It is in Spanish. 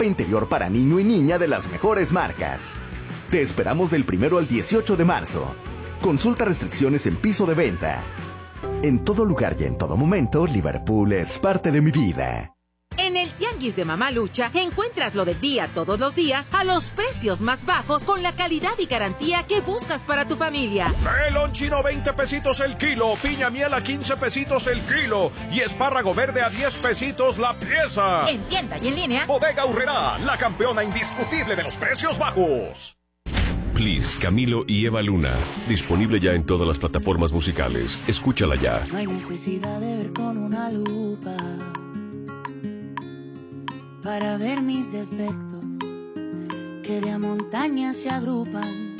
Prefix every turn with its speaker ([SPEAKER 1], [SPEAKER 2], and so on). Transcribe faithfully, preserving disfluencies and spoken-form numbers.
[SPEAKER 1] ropa interior para niño y niña de las mejores marcas. Te esperamos del primero al dieciocho de marzo. Consulta restricciones en piso de venta. En todo lugar y en todo momento, Liverpool es parte de mi vida.
[SPEAKER 2] En el Tianguis de Mamalucha encuentras lo del día todos los días a los precios más bajos con la calidad y garantía que buscas para tu familia.
[SPEAKER 3] Melón chino veinte pesitos el kilo, piña miel a quince pesitos el kilo y espárrago verde a diez pesitos la pieza.
[SPEAKER 2] En tienda y en línea.
[SPEAKER 3] Bodega Aurrerá, la campeona indiscutible de los precios bajos.
[SPEAKER 4] Please, Camilo y Eva Luna. Disponible ya en todas las plataformas musicales. Escúchala ya.
[SPEAKER 5] No hay necesidad de ver con una lupa para ver mis defectos que de a montañas se agrupan